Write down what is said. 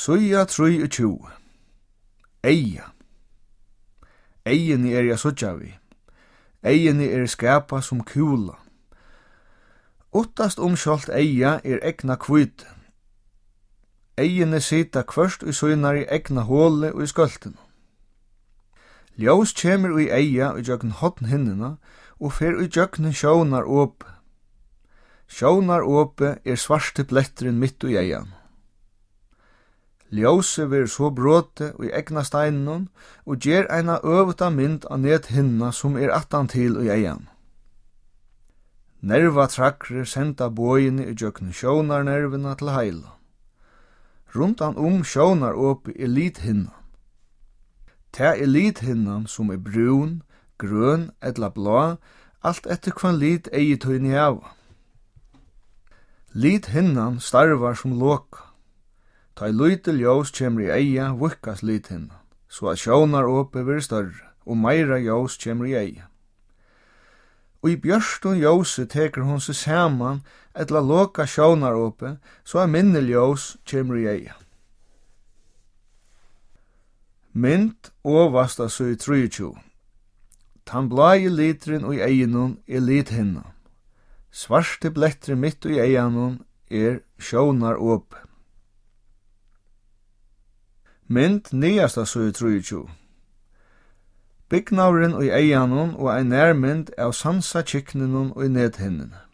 Suja 23. Eia. Eieni jeg suttja vi. Eieni skapa som kula. Ottast omkjolt eia egna kvite. Eieni sita kvørst i søgnar i egna håle og i skulten. Ljós kjemur i eia i jøgn hotn hinnina og fer i jøgnen sjónar åpe. Sjónar åpe svarte blettrin mitt i eian. Ljóset ver så bråte og i egna steinon og gjer eina øvuta mynd av net hinna som attan til i eian. Nerva trakre senda bøyene i jøkken sjónarnervina til heila. Rundan sjónar oppi lit hinna. Ta lit hinnan som brun, grøn etla blå, alt etter kvann lit eitøyni hava. Lit hinnan starvar som loka. Ta lite ljós kjemur i eia vukkas lit hinnan, så at sjónar oppi ver større, og meira ljós kjemur i eia. Og i bjørstun ljósi tekur hon seg saman etla loka sjónar oppi, så at minni ljós kjemur i eia. Mynd ovast av søy 23. Tan blai litrin og i eienun lit hinnan. Svarte blettri mitt i eianun sjónar oppi. Mynd nyast av søy 23. Byggnauren og eianun og ein nærmynd av sansa kykninun og i nethinnene.